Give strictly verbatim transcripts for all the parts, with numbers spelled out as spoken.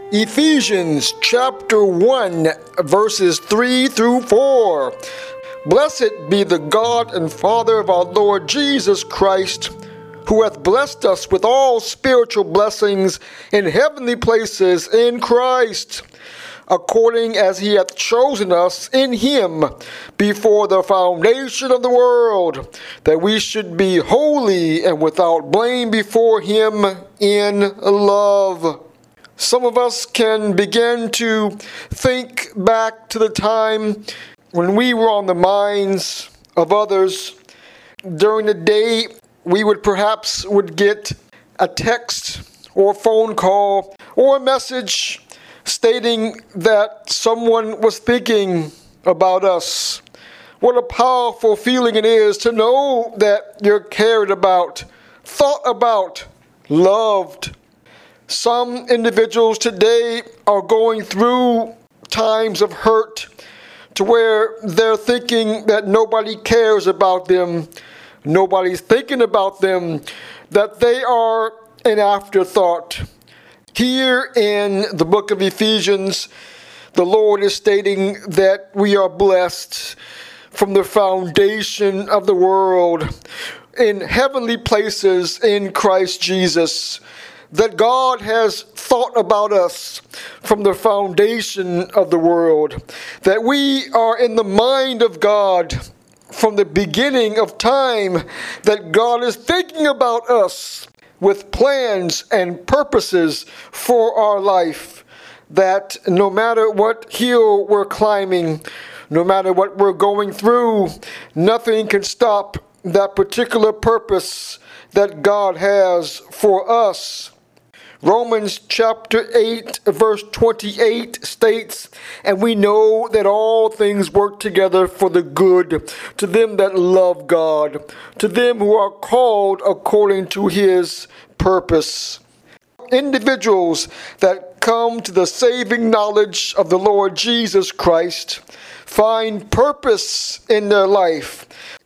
Ephesians chapter one, verses three through four. Blessed be the God and Father of our Lord Jesus Christ, who hath blessed us with all spiritual blessings in heavenly places in Christ, according as he hath chosen us in him before the foundation of the world, that we should be holy and without blame before him in love. Some of us can begin to think back to the time when we were on the minds of others. During the day, we would perhaps would get a text or a phone call or a message stating that someone was thinking about us. What a powerful feeling it is to know that you're cared about, thought about, loved. Some individuals today are going through times of hurt to where they're thinking that nobody cares about them, nobody's thinking about them, that they are an afterthought. Here in the book of Ephesians, the Lord is stating that we are blessed from the foundation of the world in heavenly places in Christ Jesus, that God has thought about us from the foundation of the world, that we are in the mind of God from the beginning of time, that God is thinking about us with plans and purposes for our life, that no matter what hill we're climbing, no matter what we're going through, nothing can stop that particular purpose that God has for us. Romans chapter eight, verse twenty-eight states, "And we know that all things work together for the good to them that love God, to them who are called according to his purpose." Individuals that come to the saving knowledge of the Lord Jesus Christ find purpose in their life,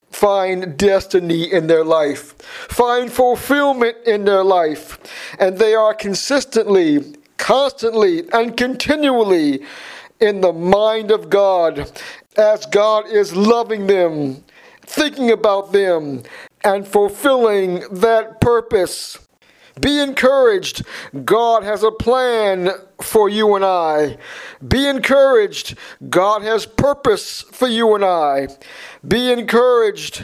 find destiny in their life, find fulfillment in their life, and they are consistently, constantly, and continually in the mind of God as God is loving them, thinking about them, and fulfilling that purpose. Be encouraged. God has a plan for you and I. Be encouraged. God has purpose for you and I. Be encouraged.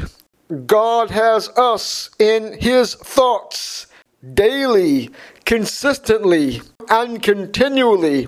God has us in his thoughts daily, consistently, and continually.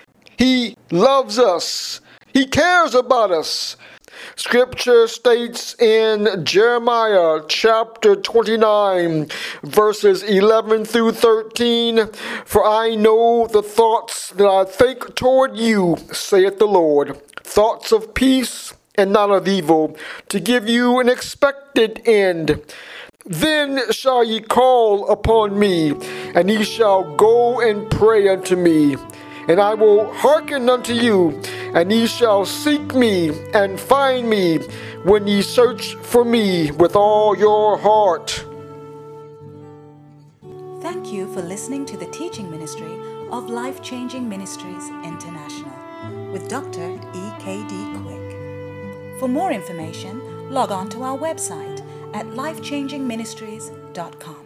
He loves us. He cares about us. Scripture states in Jeremiah chapter twenty-nine, verses eleven through thirteen, "For I know the thoughts that I think toward you, saith the Lord, thoughts of peace and not of evil, to give you an expected end. Then shall ye call upon me, and ye shall go and pray unto me. And I will hearken unto you, and ye shall seek me and find me when ye search for me with all your heart." Thank you for listening to the teaching ministry of Life Changing Ministries International with Doctor E K D Quick. For more information, log on to our website at life changing ministries dot com.